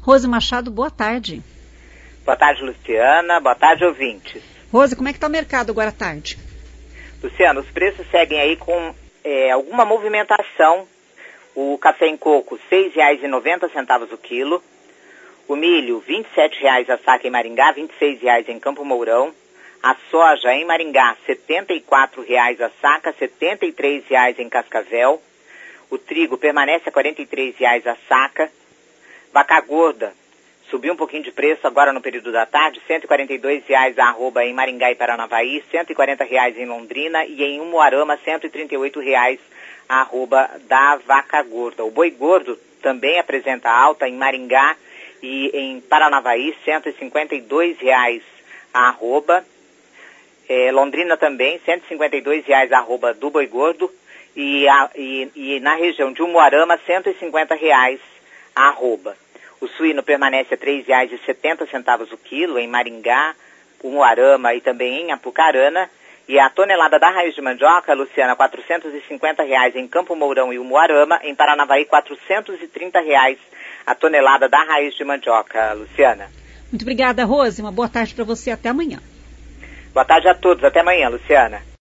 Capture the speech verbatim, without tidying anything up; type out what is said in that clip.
Rose Machado, boa tarde. Boa tarde, Luciana. Boa tarde, ouvintes. Rose, como é que está o mercado agora à tarde? Luciana, os preços seguem aí com é, alguma movimentação. O café em coco, seis reais e noventa centavos o quilo. O milho, vinte e sete reais a saca em Maringá, vinte e seis reais em Campo Mourão. A soja em Maringá, setenta e quatro reais a saca, setenta e três reais em Cascavel. O trigo permanece a quarenta e três reais a saca. Vaca gorda subiu um pouquinho de preço agora no período da tarde, cento e quarenta e dois reais a arroba em Maringá e Paranavaí, cento e quarenta reais em Londrina e em Umuarama, cento e trinta e oito reais a arroba da vaca gorda. O boi gordo também apresenta alta em Maringá e em Paranavaí, cento e cinquenta e dois reais a arroba. É, Londrina também, cento e cinquenta e dois reais a arroba do boi gordo e, a, e, e na região de Umuarama, cento e cinquenta reais a arroba. O suíno permanece a três reais e setenta centavos o quilo em Maringá, Umuarama e também em Apucarana. E a tonelada da raiz de mandioca, Luciana, quatrocentos e cinquenta reais em Campo Mourão e Umuarama. Em Paranavaí, quatrocentos e trinta reais a tonelada da raiz de mandioca, Luciana. Muito obrigada, Rose. Uma boa tarde para você. Até amanhã. Boa tarde a todos. Até amanhã, Luciana.